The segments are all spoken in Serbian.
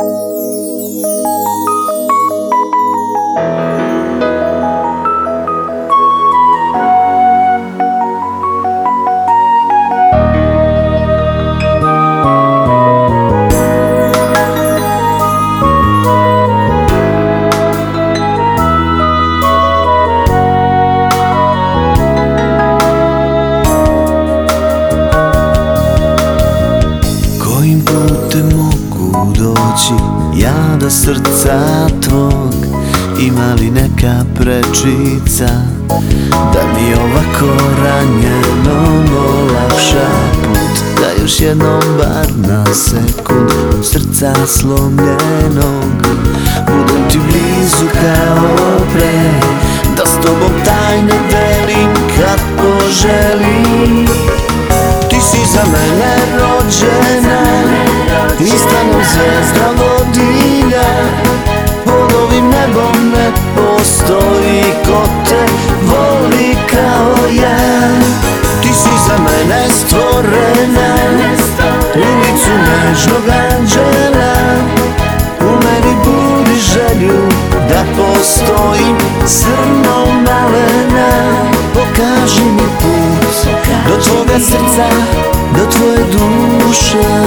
Kojim putem mogu doći ja do srca tvog? Ima li neka prečica da mi ovako ranjeno olakša put? Da još jednom bar na sekund srca slomljenog budem ti blizu kao pre, da s tobom tajne delim kad poželim. Ti si za mene rođena, istanu zvezda vodilja. Pod ovim nebom ne postoji ko te voli kao ja. Ti si za mene stvorena, ulicu nežnog anđela. U meni budi želju da postojim, srno malena. Pokaži mi put do tvoga srca, do tvoje duše.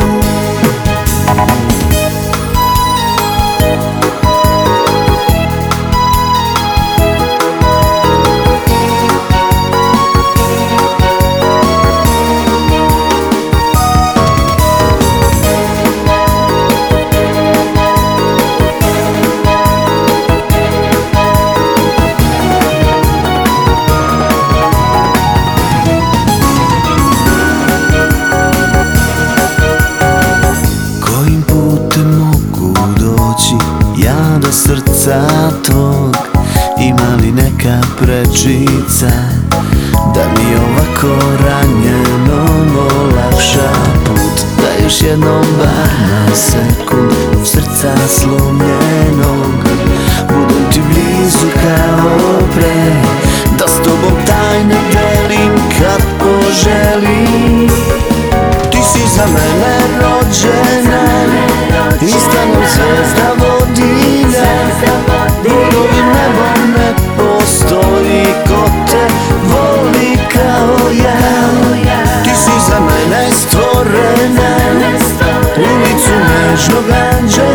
Ja do srca tvog, ima li neka prečica da mi ovako ranjeno olakša put? Da još jednom bar na sekund srca slomljenog budem ti blizu kao pre, da s tobom tajne delim kad poželim. Ti si za mene rođena, istanu zvezda vodilja. Pod ovim nebom ne postoji ko te voli kao ja. Ti si za mene stvorena, ulicu nežnog anđela.